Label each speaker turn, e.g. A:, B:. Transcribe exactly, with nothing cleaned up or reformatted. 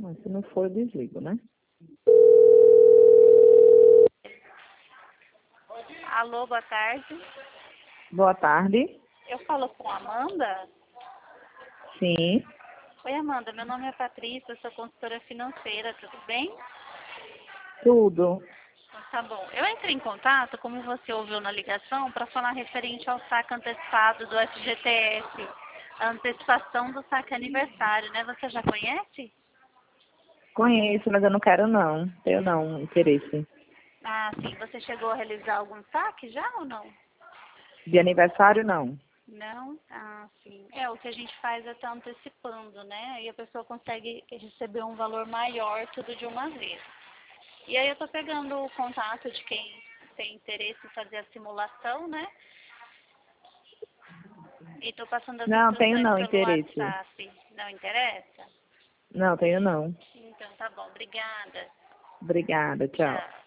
A: Mas se não for, eu desligo, né?
B: Alô, boa tarde.
A: Boa tarde.
B: Eu falo com a Amanda.
A: Sim.
B: Oi, Amanda. Meu nome é Patrícia, eu sou consultora financeira, tudo bem?
A: Tudo.
B: Então, tá bom. Eu entrei em contato, como você ouviu na ligação, para falar referente ao saque antecipado do F G T S, a antecipação do saque aniversário, né? Você já conhece?
A: Conheço, mas eu não quero não. Tenho não interesse.
B: Ah, sim. Você chegou a realizar algum saque já ou não?
A: De aniversário, não.
B: Não? Ah, sim. É, o que a gente faz é estar antecipando, né? E a pessoa consegue receber um valor maior tudo de uma vez. E aí eu tô pegando o contato de quem tem interesse em fazer a simulação, né? E tô passando as
A: Não, tenho
B: instruções
A: não
B: pelo
A: interesse.
B: WhatsApp. Não interessa?
A: Não, tenho não.
B: Então tá bom. Obrigada.
A: Obrigada, tchau.
B: Tchau.